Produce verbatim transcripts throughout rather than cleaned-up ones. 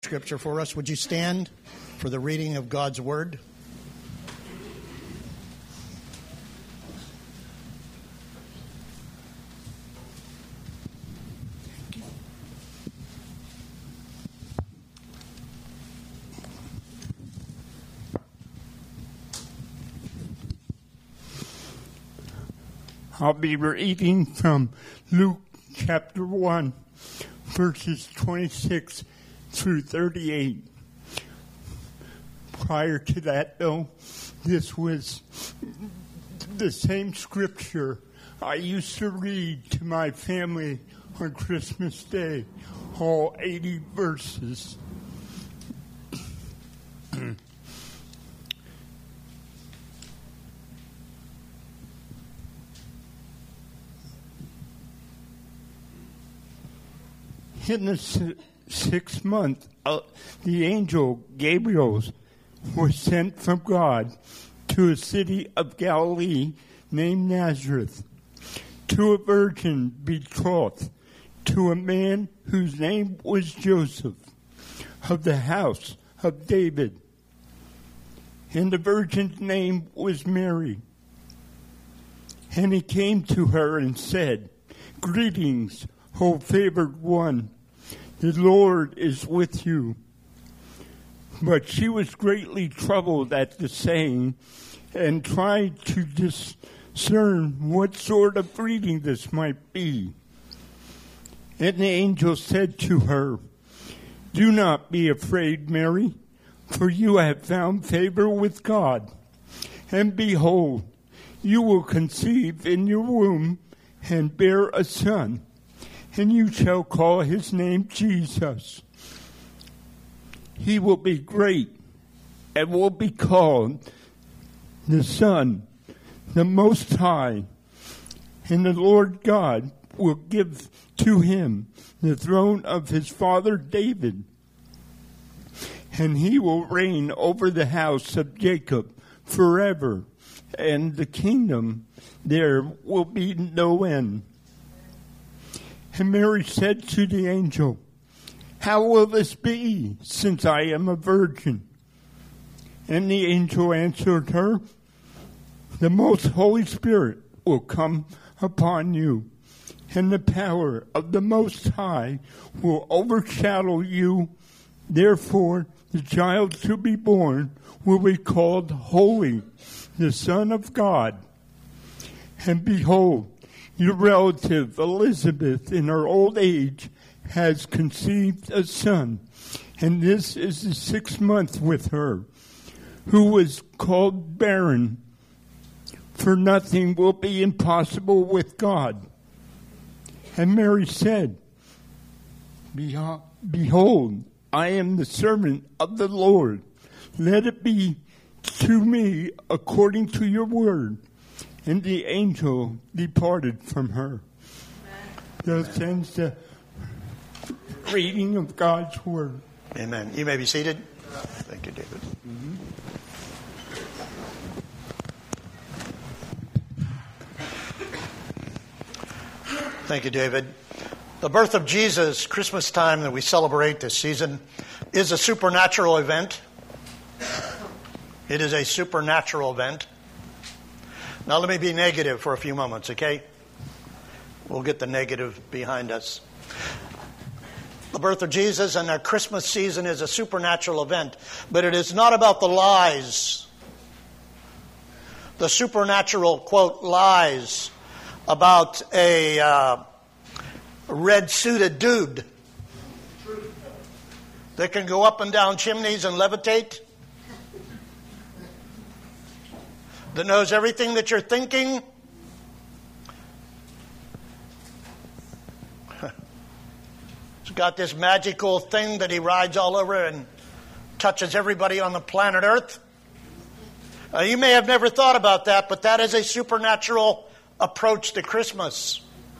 Scripture for us. Would you stand for the reading of God's Word? I'll be reading from Luke chapter one, verses twenty-six through thirty-eight. Prior to that, though, this was the same scripture I used to read to my family on Christmas Day, all eighty verses. In the sixth month, uh, the angel Gabriel was sent from God to a city of Galilee named Nazareth, to a virgin betrothed to a man whose name was Joseph, of the house of David. And the virgin's name was Mary. And he came to her and said, "Greetings, O favored one, the Lord is with you." But she was greatly troubled at the saying, and tried to discern what sort of greeting this might be. And the angel said to her, "Do not be afraid, Mary, for you have found favor with God. And behold, you will conceive in your womb and bear a son, and you shall call his name Jesus. He will be great and will be called the Son, the Most High. And the Lord God will give to him the throne of his father David. And he will reign over the house of Jacob forever, and the kingdom there will be no end." And Mary said to the angel, "How will this be, since I am a virgin?" And the angel answered her, "The most Holy Spirit will come upon you, and the power of the Most High will overshadow you. Therefore, the child to be born will be called Holy, the Son of God. And behold, your relative Elizabeth, in her old age, has conceived a son, and this is the sixth month with her, who was called barren. For nothing will be impossible with God." And Mary said, "Behold, I am the servant of the Lord. Let it be to me according to your word." And the angel departed from her. Thus ends the reading of God's word. Amen. You may be seated. Thank you, David. Mm-hmm. Thank you, David. The birth of Jesus, Christmas time that we celebrate this season, is a supernatural event. It is a supernatural event. Now let me be negative for a few moments, okay? We'll get the negative behind us. The birth of Jesus and our Christmas season is a supernatural event, but it is not about the lies. The supernatural, quote, lies about a uh, red-suited dude that can go up and down chimneys and levitate, that knows everything that you're thinking. He's got this magical thing that he rides all over and touches everybody on the planet Earth. Uh, you may have never thought about that, but that is a supernatural approach to Christmas.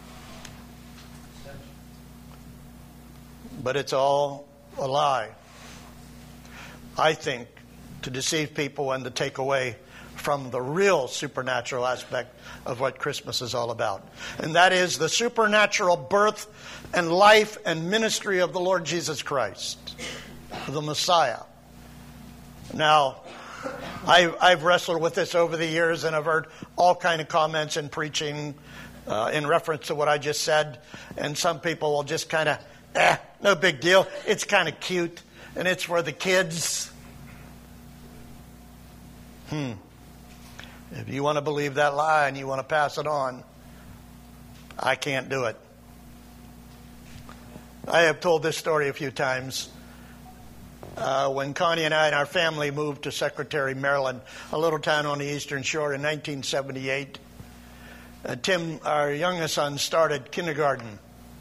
But it's all a lie, I think, to deceive people and to take away from the real supernatural aspect of what Christmas is all about. And that is the supernatural birth and life and ministry of the Lord Jesus Christ. the Messiah. Now, I, I've wrestled with this over the years, and I've heard all kind of comments in preaching uh, in reference to what I just said. And some people will just kind of, eh, no big deal. It's kind of cute, and it's for the kids. Hmm. If you want to believe that lie and you want to pass it on, I can't do it. I have told this story a few times. Uh, when Connie and I and our family moved to Secretary, Maryland, a little town on the Eastern Shore in nineteen seventy-eight, uh, Tim, our youngest son, started kindergarten.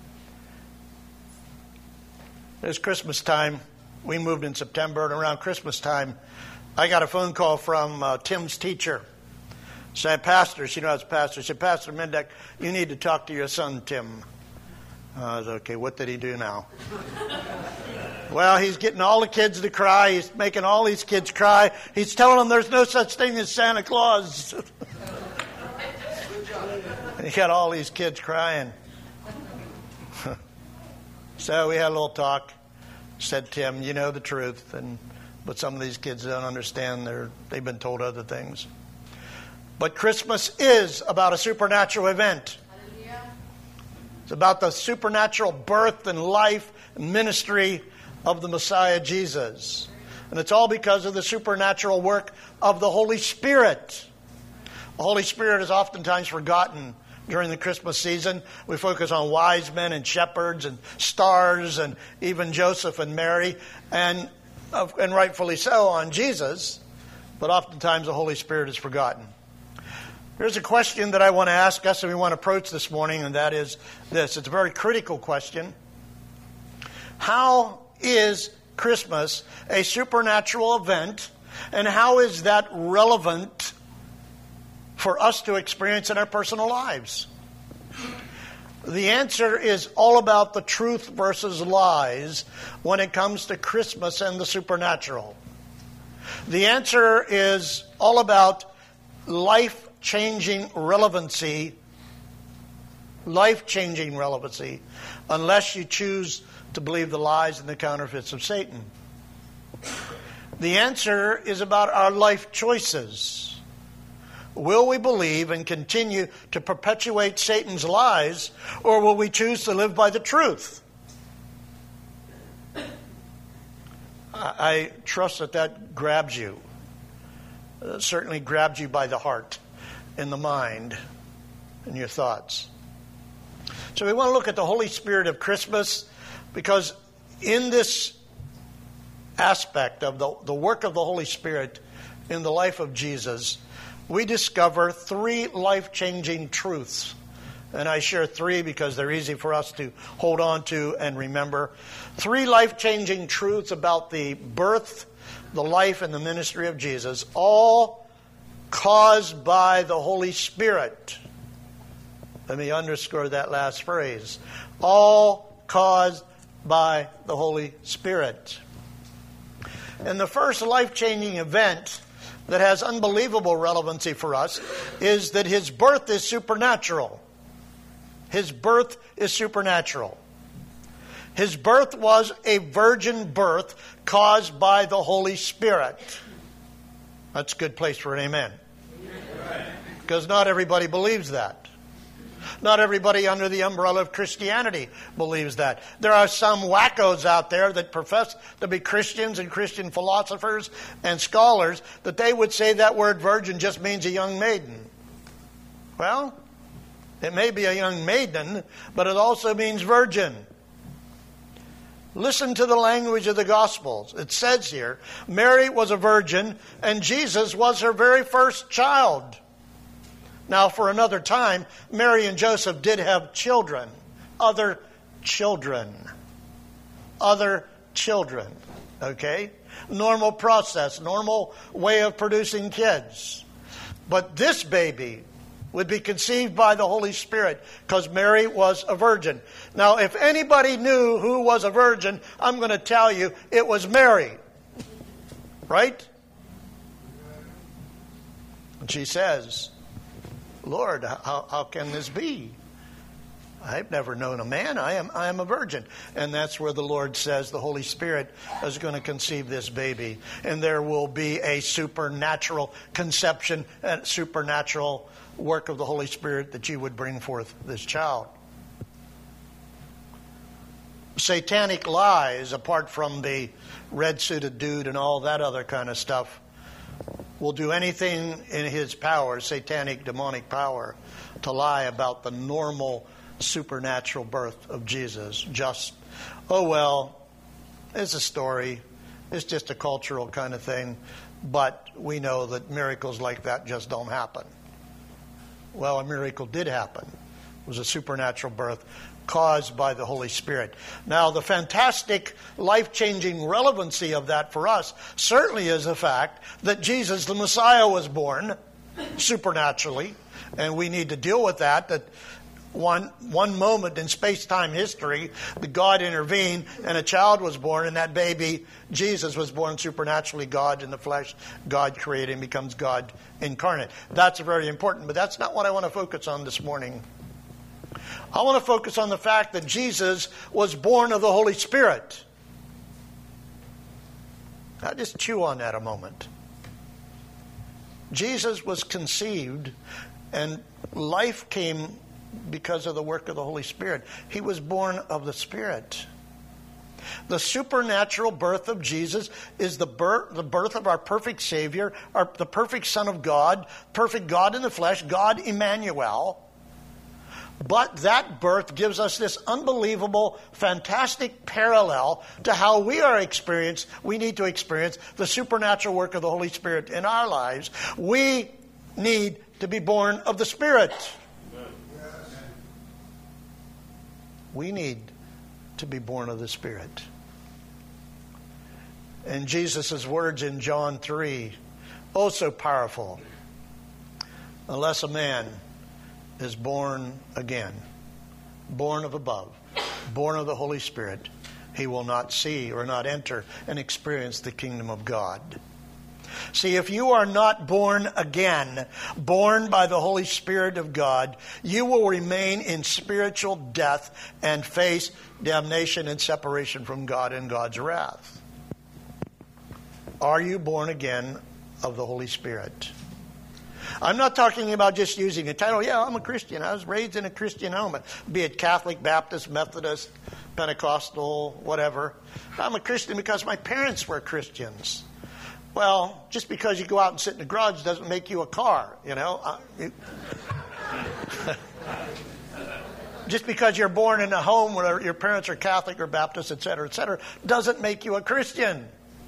It was Christmas time. We moved in September, and around Christmas time, I got a phone call from uh, Tim's teacher. Said, Pastor, she knows Pastor. She said, Pastor Mendeck, you need to talk to your son, Tim. Uh, I was okay, what did he do now? Well, he's getting all the kids to cry. He's making all these kids cry. He's telling them there's no such thing as Santa Claus. He got all these kids crying. So we had a little talk. Said, Tim, you know the truth, and but some of these kids don't understand. They're, they've been told other things. But Christmas is about a supernatural event. Hallelujah. It's about the supernatural birth and life and ministry of the Messiah Jesus. And it's all because of the supernatural work of the Holy Spirit. The Holy Spirit is oftentimes forgotten during the Christmas season. We focus on wise men and shepherds and stars and even Joseph and Mary, and, and rightfully so on Jesus. But oftentimes the Holy Spirit is forgotten. Here's a question that I want to ask us and we want to approach this morning, and that is this. It's a very critical question. How is Christmas a supernatural event, and how is that relevant for us to experience in our personal lives? The answer is all about the truth versus lies when it comes to Christmas and the supernatural. The answer is all about life-changing relevancy, life-changing relevancy, unless you choose to believe the lies and the counterfeits of Satan. The answer is about our life choices. Will we believe and continue to perpetuate Satan's lies, or will we choose to live by the truth? I trust that that grabs you. Uh, certainly grabs you by the heart and the mind and your thoughts. So we want to look at the Holy Spirit of Christmas, because in this aspect of the, the work of the Holy Spirit in the life of Jesus, we discover three life-changing truths. And I share three because they're easy for us to hold on to and remember. Three life-changing truths about the birth, the life, and the ministry of Jesus, all caused by the Holy Spirit. Let me underscore that last phrase. All caused by the Holy Spirit. And the first life-changing event that has unbelievable relevancy for us is that his birth is supernatural. His birth is supernatural. His birth was a virgin birth caused by the Holy Spirit. That's a good place for an amen. Because not everybody believes that. Not everybody under the umbrella of Christianity believes that. There are some wackos out there that profess to be Christians and Christian philosophers and scholars that they would say that word virgin just means a young maiden. Well, it may be a young maiden, but it also means virgin. Listen to the language of the Gospels. It says here, Mary was a virgin and Jesus was her very first child. Now, for another time, Mary and Joseph did have children. Other children. Other children. Okay? Normal process, normal way of producing kids. But this baby would be conceived by the Holy Spirit because Mary was a virgin. Now, if anybody knew who was a virgin, I'm going to tell you it was Mary. Right? And she says, Lord, how, how can this be? I've never known a man. I am I am a virgin. And that's where the Lord says the Holy Spirit is going to conceive this baby. And there will be a supernatural conception, a supernatural work of the Holy Spirit that you would bring forth this child. Satanic lies, apart from the red-suited dude and all that other kind of stuff, will do anything in his power, satanic, demonic power, to lie about the normal supernatural birth of Jesus. Just, oh well, it's a story. It's just a cultural kind of thing. But we know that miracles like that just don't happen. Well, a miracle did happen. It was a supernatural birth caused by the Holy Spirit. Now, the fantastic, life-changing relevancy of that for us certainly is the fact that Jesus, the Messiah, was born supernaturally. And we need to deal with that, that One one moment in space-time history, the God intervened and a child was born, and that baby, Jesus, was born supernaturally, God in the flesh. God created him, becomes God incarnate. That's very important, but that's not what I want to focus on this morning. I want to focus on the fact that Jesus was born of the Holy Spirit. Now just chew on that a moment. Jesus was conceived, and life came because of the work of the Holy Spirit. He was born of the Spirit. The supernatural birth of Jesus is the birth, the birth of our perfect Savior, our, the perfect Son of God, perfect God in the flesh, God Emmanuel. But that birth gives us this unbelievable, fantastic parallel to how we are experienced, we need to experience the supernatural work of the Holy Spirit in our lives. We need to be born of the Spirit. We need to be born of the Spirit. And Jesus' words in John three, oh so powerful. Unless a man is born again, born of above, born of the Holy Spirit, he will not see or not enter and experience the kingdom of God. See, if you are not born again, born by the Holy Spirit of God, you will remain in spiritual death and face damnation and separation from God and God's wrath. Are you born again of the Holy Spirit? I'm not talking about just using a title. Yeah, I'm a Christian. I was raised in a Christian home, be it Catholic, Baptist, Methodist, Pentecostal, whatever. I'm a Christian because my parents were Christians. Well, just because you go out and sit in the garage doesn't make you a car, you know. Uh, you, just because you're born in a home where your parents are Catholic or Baptist, et cetera, et cetera, doesn't make you a Christian.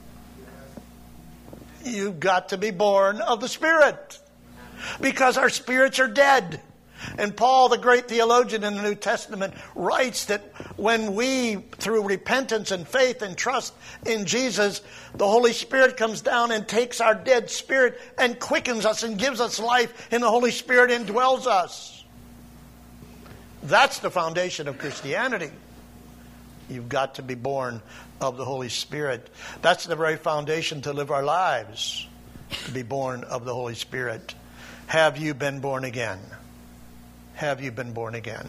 You've got to be born of the Spirit, because our spirits are dead. And Paul, the great theologian in the New Testament, writes that when we, through repentance and faith and trust in Jesus, the Holy Spirit comes down and takes our dead spirit and quickens us and gives us life, and the Holy Spirit indwells us. That's the foundation of Christianity. You've got to be born of the Holy Spirit. That's the very foundation to live our lives, to be born of the Holy Spirit. Have you been born again? Have you been born again?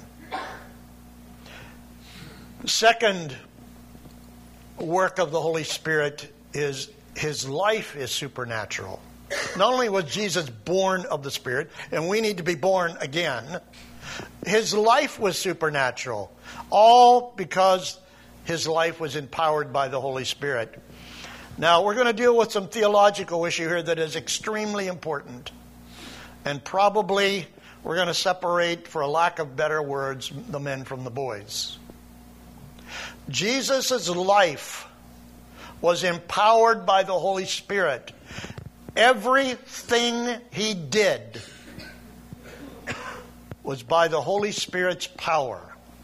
Second work of the Holy Spirit is his life is supernatural. Not only was Jesus born of the Spirit, and we need to be born again, his life was supernatural. All because his life was empowered by the Holy Spirit. Now, we're going to deal with some theological issue here that is extremely important. And probably we're going to separate, for a lack of better words, the men from the boys. Jesus' life was empowered by the Holy Spirit. Everything he did was by the Holy Spirit's power.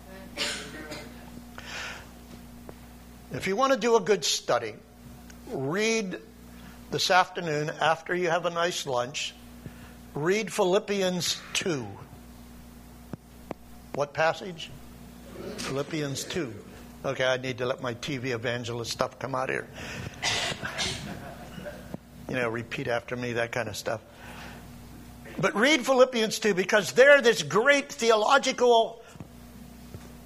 If you want to do a good study, read this afternoon after you have a nice lunch. Read Philippians two. What passage? Philippians two. Okay, I need to let my T V evangelist stuff come out here. You know, repeat after me, that kind of stuff. But read Philippians two, because there this great theological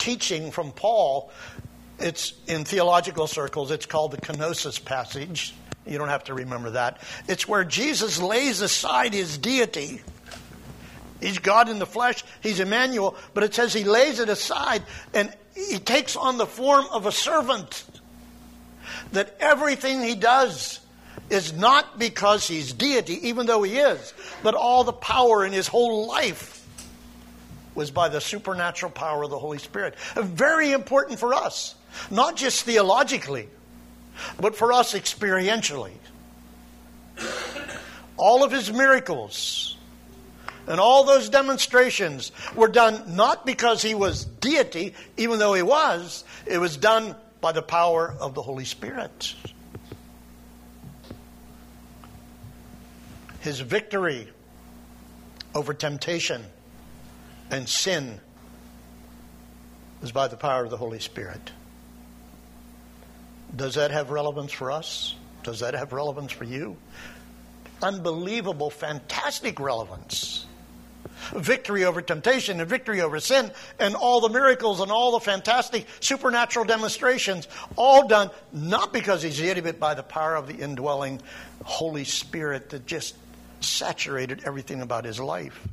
teaching from Paul. It's in theological circles, it's called the kenosis passage. You don't have to remember that. It's where Jesus lays aside his deity. He's God in the flesh. He's Emmanuel. But it says he lays it aside and he takes on the form of a servant. That everything he does is not because he's deity, even though he is, but all the power in his whole life was by the supernatural power of the Holy Spirit. Very important for us, not just theologically, but for us experientially. All of his miracles and all those demonstrations were done not because he was deity, even though he was. It was done by the power of the Holy Spirit. His victory over temptation and sin is by the power of the Holy Spirit. Does that have relevance for us? Does that have relevance for you? Unbelievable, fantastic relevance. Victory over temptation and victory over sin and all the miracles and all the fantastic supernatural demonstrations, all done not because he's deity, but by the power of the indwelling Holy Spirit that just saturated everything about his life.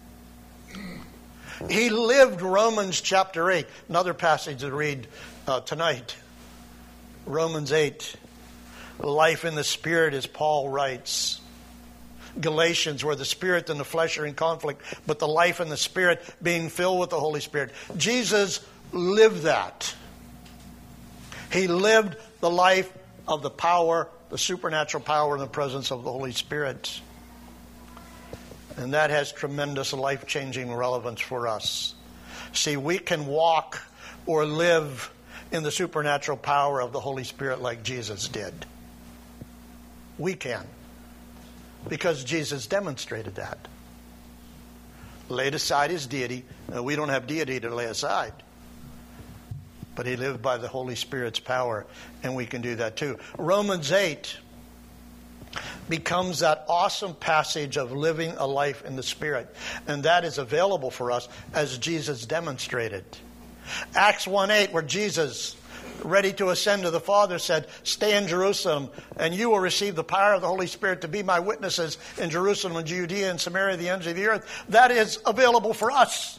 He lived Romans chapter eight, another passage to read uh, tonight. Romans eight, life in the Spirit, as Paul writes. Galatians, where the Spirit and the flesh are in conflict, but the life in the Spirit being filled with the Holy Spirit. Jesus lived that. He lived the life of the power, the supernatural power and the presence of the Holy Spirit. And that has tremendous life-changing relevance for us. See, we can walk or live in the supernatural power of the Holy Spirit like Jesus did. We can. Because Jesus demonstrated that. Laid aside his deity. Now, we don't have deity to lay aside. But he lived by the Holy Spirit's power, and we can do that too. Romans eight becomes that awesome passage of living a life in the Spirit. And that is available for us as Jesus demonstrated. Acts one eight, where Jesus, ready to ascend to the Father, said, stay in Jerusalem, and you will receive the power of the Holy Spirit to be my witnesses in Jerusalem and Judea and Samaria, the ends of the earth. That is available for us.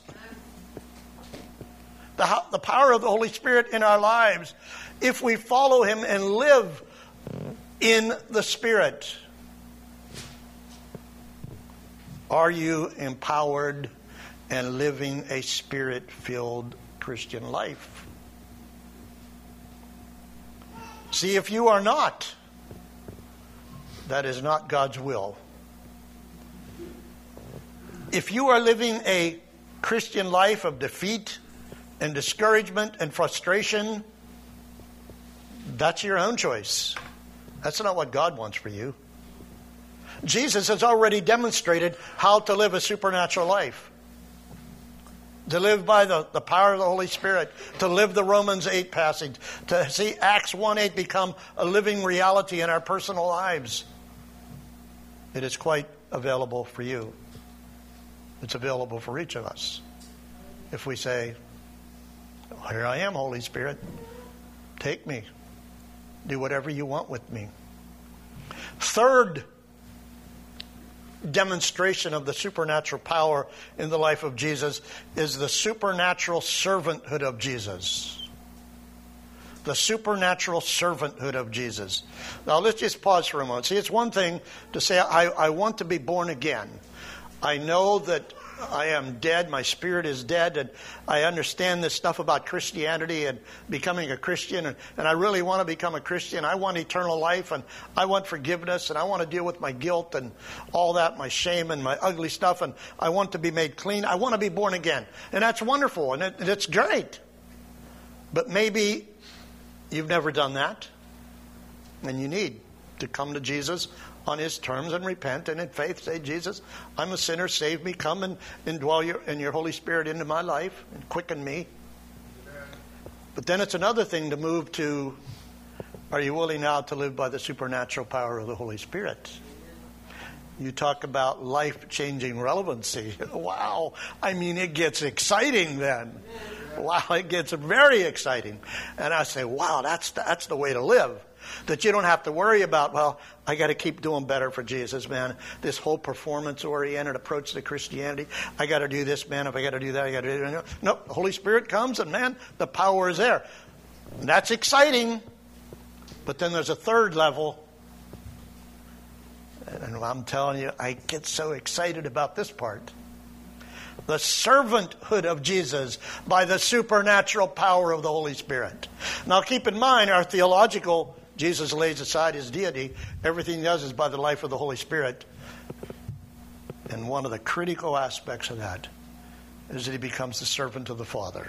The, the power of the Holy Spirit in our lives, if we follow him and live in the Spirit. Are you empowered and living a Spirit-filled Christian life? See, if you are not, that is not God's will. If you are living a Christian life of defeat and discouragement and frustration, that's your own choice. That's not what God wants for you. Jesus has already demonstrated how to live a supernatural life. To live by the, the power of the Holy Spirit. To live the Romans eight passage. To see Acts one eight become a living reality in our personal lives. It is quite available for you. It's available for each of us. If we say, here I am, Holy Spirit. Take me. Do whatever you want with me. Third demonstration of the supernatural power in the life of Jesus is the supernatural servanthood of Jesus. The supernatural servanthood of Jesus. Now let's just pause for a moment. See, it's one thing to say, I, I want to be born again. I know that I am dead, my spirit is dead, and I understand this stuff about Christianity and becoming a Christian, and, and I really want to become a Christian. I want eternal life, and I want forgiveness, and I want to deal with my guilt and all that, my shame and my ugly stuff, and I want to be made clean. I want to be born again. And that's wonderful, and it, it's great. But maybe you've never done that, and you need to come to Jesus on his terms and repent and in faith say, Jesus, I'm a sinner, save me, come and indwell your, in your Holy Spirit into my life and quicken me. But then it's another thing to move to, are you willing now to live by the supernatural power of the Holy Spirit? You talk about life-changing relevancy. Wow. I mean, it gets exciting then. Wow, it gets very exciting. And I say, wow, that's the, that's the way to live. That you don't have to worry about, well, I got to keep doing better for Jesus, man. This whole performance-oriented approach to Christianity, I got to do this, man. If I got to do that, I got to do that. No, the Holy Spirit comes and, man, the power is there. And that's exciting. But then there's a third level. And I'm telling you, I get so excited about this part. The servanthood of Jesus by the supernatural power of the Holy Spirit. Now keep in mind, our theological, Jesus lays aside his deity. Everything he does is by the life of the Holy Spirit. And one of the critical aspects of that is that he becomes the servant of the Father.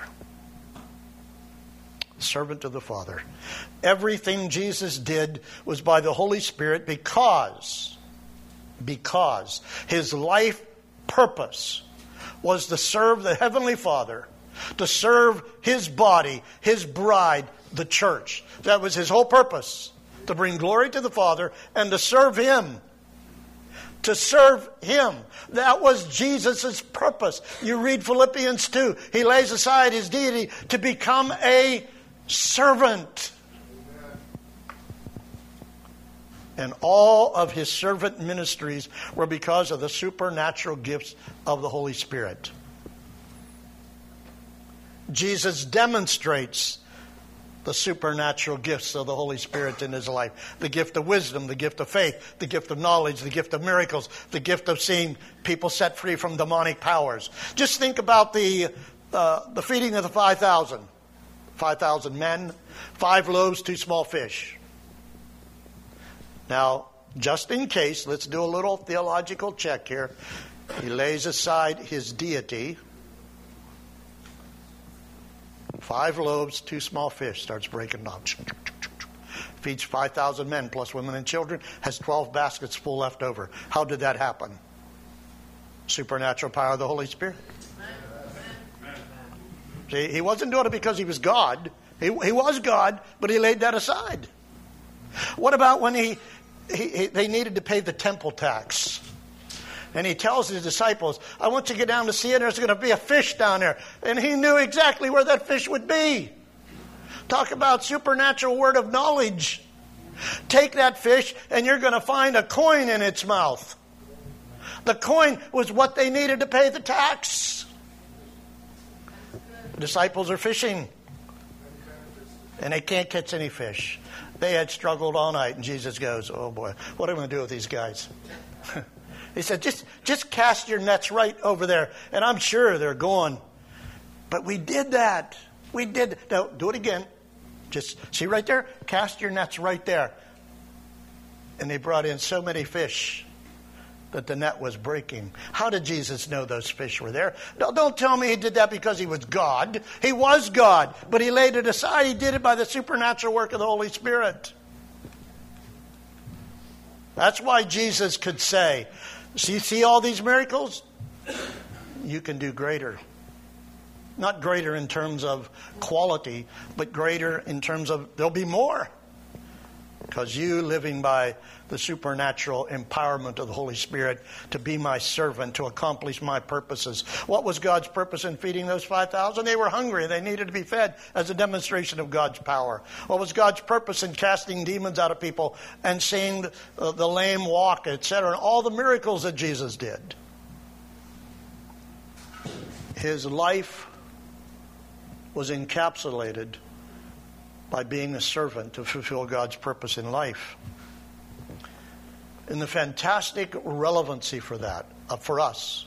Servant of the Father. Everything Jesus did was by the Holy Spirit because, because his life purpose was to serve the Heavenly Father, to serve his body, his bride, the church. That was his whole purpose, to bring glory to the Father and to serve him. To serve him. That was Jesus' purpose. You read Philippians two. He lays aside his deity to become a servant. And all of his servant ministries were because of the supernatural gifts of the Holy Spirit. Jesus demonstrates the supernatural gifts of the Holy Spirit in his life. The gift of wisdom, the gift of faith, the gift of knowledge, the gift of miracles, the gift of seeing people set free from demonic powers. Just think about the, uh, the feeding of the five thousand. five thousand men, five loaves, two small fish. Now, just in case, let's do a little theological check here. He lays aside his deity. Five loaves, two small fish, starts breaking down. Feeds five thousand men plus women and children, has twelve baskets full left over. How did that happen? Supernatural power of the Holy Spirit. See, he wasn't doing it because he was God. He, he was God, but he laid that aside. What about when he, he, he they needed to pay the temple tax? And he tells his disciples, I want you to get down to see it. There's going to be a fish down there. And he knew exactly where that fish would be. Talk about supernatural word of knowledge. Take that fish and you're going to find a coin in its mouth. The coin was what they needed to pay the tax. The disciples are fishing. And they can't catch any fish. They had struggled all night. And Jesus goes, oh boy, what am I going to do with these guys? He said, just, just cast your nets right over there. And I'm sure they're going. But we did that. We did. No, do it again. Just see right there? Cast your nets right there. And they brought in so many fish that the net was breaking. How did Jesus know those fish were there? No, don't tell me he did that because he was God. He was God. But he laid it aside. He did it by the supernatural work of the Holy Spirit. That's why Jesus could say, see, see all these miracles? You can do greater. Not greater in terms of quality, but greater in terms of there'll be more. Because you living by the supernatural empowerment of the Holy Spirit to be my servant, to accomplish my purposes. What was God's purpose in feeding those five thousand? They were hungry. They needed to be fed as a demonstration of God's power. What was God's purpose in casting demons out of people and seeing the, uh, the lame walk, et cetera? All the miracles that Jesus did. His life was encapsulated by being a servant to fulfill God's purpose in life. And the fantastic relevancy for that, uh, for us,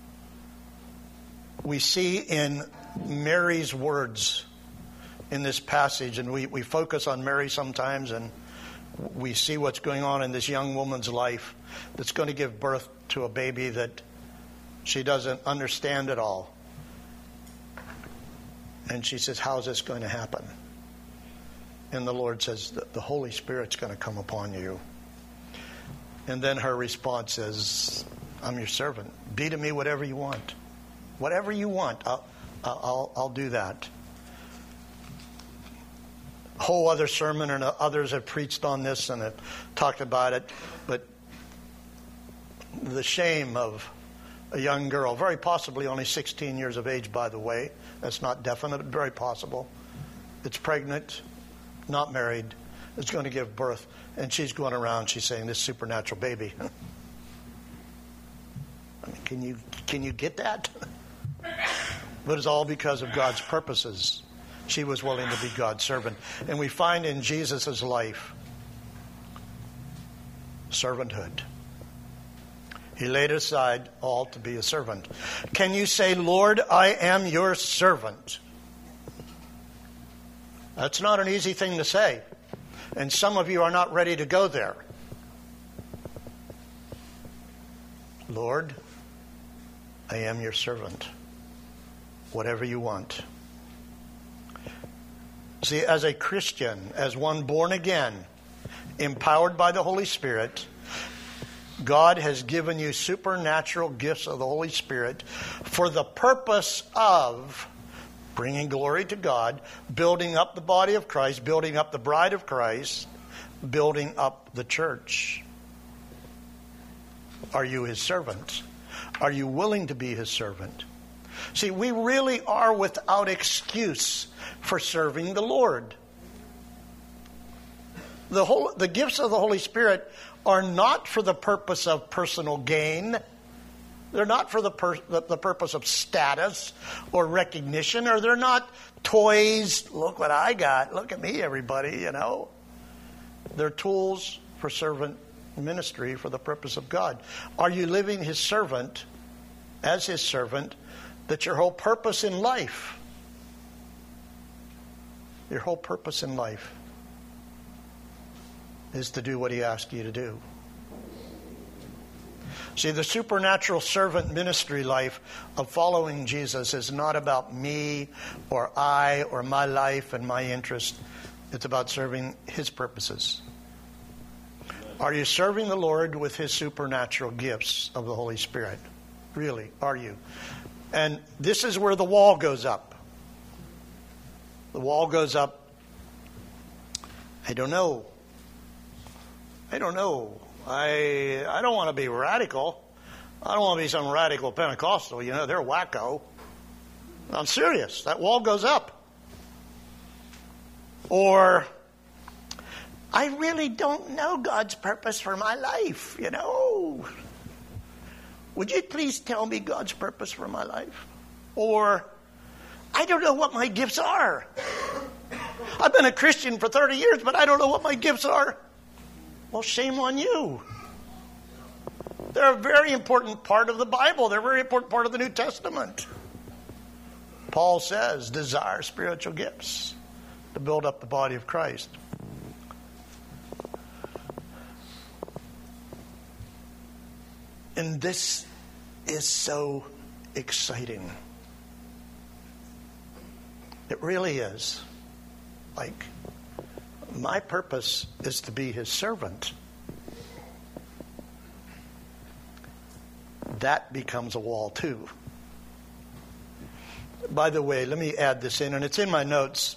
we see in Mary's words in this passage, and we, we focus on Mary sometimes, and we see what's going on in this young woman's life that's going to give birth to a baby that she doesn't understand at all. And she says, how is this going to happen? And the Lord says, the Holy Spirit's going to come upon you. And then her response is, I'm your servant. Be to me whatever you want. Whatever you want, I'll, I'll, I'll do that. A whole other sermon, and others have preached on this and have talked about it. But the shame of a young girl, very possibly only sixteen years of age, by the way. That's not definite, but very possible. It's pregnant, not married, is going to give birth, and she's going around, she's saying, this supernatural baby. I mean, can you, can you get that? But it's all because of God's purposes. She was willing to be God's servant. And we find in Jesus' life servanthood. He laid aside all to be a servant. Can you say, Lord, I am your servant? That's not an easy thing to say. And some of you are not ready to go there. Lord, I am your servant. Whatever you want. See, as a Christian, as one born again, empowered by the Holy Spirit, God has given you supernatural gifts of the Holy Spirit for the purpose of bringing glory to God, building up the body of Christ, building up the bride of Christ, building up the church. Are you his servant? Are you willing to be his servant? See, we really are without excuse for serving the Lord. The whole, the gifts of the Holy Spirit are not for the purpose of personal gain. They're not for the, per, the, the purpose of status or recognition, or they're not toys. Look what I got. Look at me, everybody, you know. They're tools for servant ministry for the purpose of God. Are you living his servant, as his servant, that your whole purpose in life, your whole purpose in life is to do what he asked you to do? See, the supernatural servant ministry life of following Jesus is not about me or I or my life and my interest. It's about serving his purposes. Are you serving the Lord with his supernatural gifts of the Holy Spirit? Really, are you? And this is where the wall goes up. The wall goes up. I don't know. I don't know. I I don't want to be radical. I don't want to be some radical Pentecostal. You know, they're wacko. I'm serious. That wall goes up. Or, I really don't know God's purpose for my life, you know. Would you please tell me God's purpose for my life? Or, I don't know what my gifts are. I've been a Christian for thirty years, but I don't know what my gifts are. Well, shame on you. They're a very important part of the Bible. They're a very important part of the New Testament. Paul says, desire spiritual gifts to build up the body of Christ. And this is so exciting. It really is. Like, my purpose is to be his servant. That becomes a wall too. By the way, let me add this in, and it's in my notes.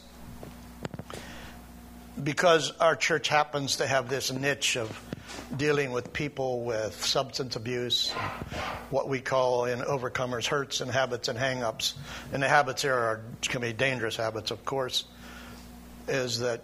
Because our church happens to have this niche of dealing with people with substance abuse, what we call in Overcomers, hurts and habits and hang-ups. And the habits here are, can be dangerous habits, of course, is that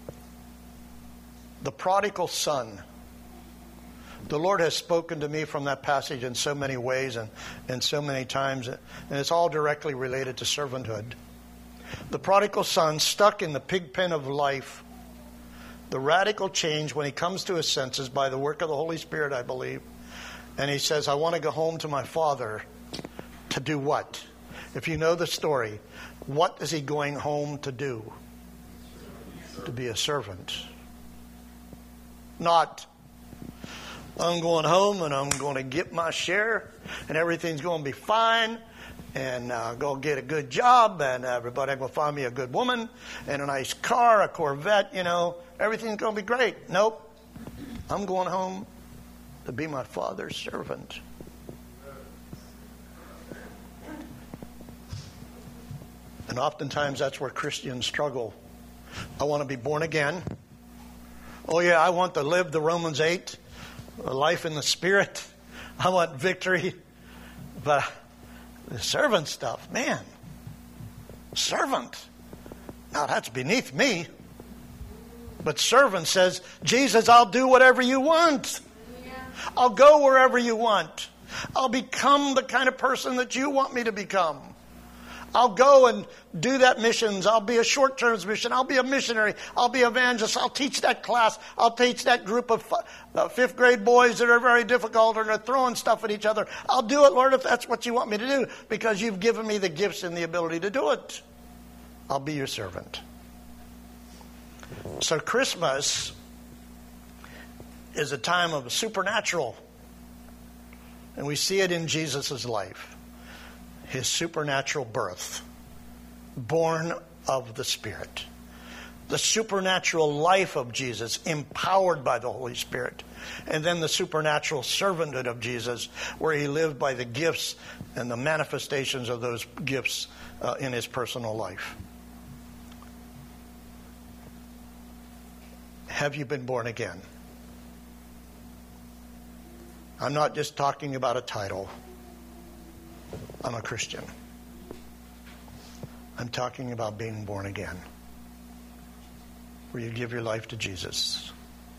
the prodigal son, the Lord has spoken to me from that passage in so many ways and, and so many times, and it's all directly related to servanthood. The prodigal son, stuck in the pig pen of life, the radical change when he comes to his senses by the work of the Holy Spirit, I believe, and he says, I want to go home to my father. To do what? If you know the story, what is he going home to do? To be a servant. Not, I'm going home and I'm going to get my share and everything's going to be fine and uh, go get a good job and everybody will find me a good woman and a nice car, a Corvette, you know, everything's going to be great. Nope. I'm going home to be my father's servant. And oftentimes that's where Christians struggle. I want to be born again. Oh yeah, I want to live the Romans eight, a life in the Spirit. I want victory. But the servant stuff, man, servant. Now that's beneath me. But servant says, Jesus, I'll do whatever you want. I'll go wherever you want. I'll become the kind of person that you want me to become. I'll go and do that missions. I'll be a short-term mission. I'll be a missionary. I'll be evangelist. I'll teach that class. I'll teach that group of uh, fifth grade boys that are very difficult and are throwing stuff at each other. I'll do it, Lord, if that's what you want me to do, because you've given me the gifts and the ability to do it. I'll be your servant. So Christmas is a time of supernatural. And we see it in Jesus' life. His supernatural birth. Born of the Spirit. The supernatural life of Jesus, empowered by the Holy Spirit. And then the supernatural servanthood of Jesus, where he lived by the gifts and the manifestations of those gifts uh, in his personal life. Have you been born again? I'm not just talking about a title. I'm a Christian. I'm talking about being born again, where you give your life to Jesus.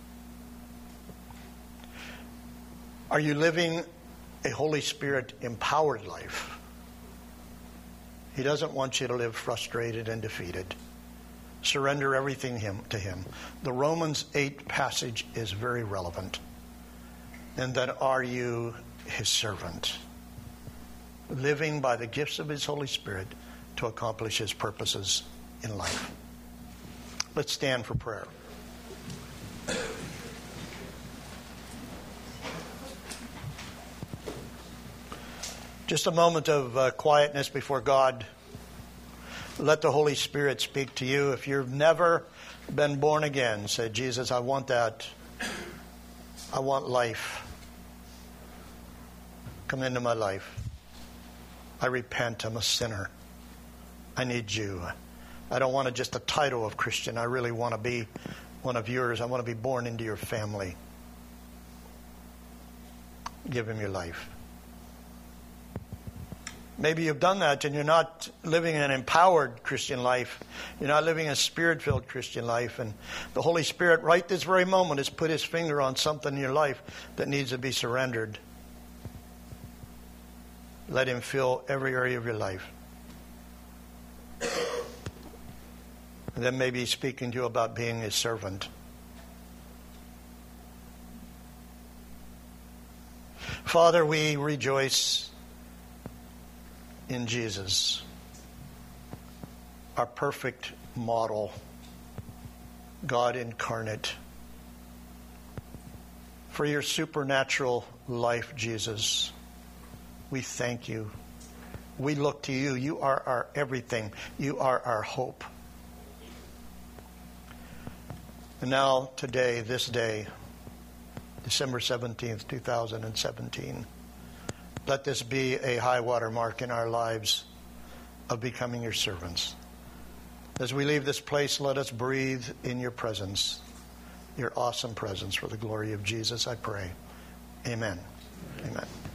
Are you living a Holy Spirit empowered life? He doesn't want you to live frustrated and defeated. Surrender everything him, to him. The Romans eight passage is very relevant. And that are you his servant, living by the gifts of his Holy Spirit to accomplish his purposes in life. Let's stand for prayer. Just a moment of uh, quietness before God. Let the Holy Spirit speak to you. If you've never been born again, say, Jesus, I want that. I want life. Come into my life. I repent. I'm a sinner. I need you. I don't want just a title of Christian. I really want to be one of yours. I want to be born into your family. Give him your life. Maybe you've done that and you're not living an empowered Christian life. You're not living a Spirit-filled Christian life. And the Holy Spirit right this very moment has put his finger on something in your life that needs to be surrendered. Let him fill every area of your life. And then maybe he's speaking to you about being his servant. Father, we rejoice in Jesus, our perfect model, God incarnate. For your supernatural life, Jesus, we thank you. We look to you. You are our everything. You are our hope. And now, today, this day, December seventeenth, two thousand seventeen, let this be a high water mark in our lives of becoming your servants. As we leave this place, let us breathe in your presence, your awesome presence, for the glory of Jesus, I pray. Amen. Amen.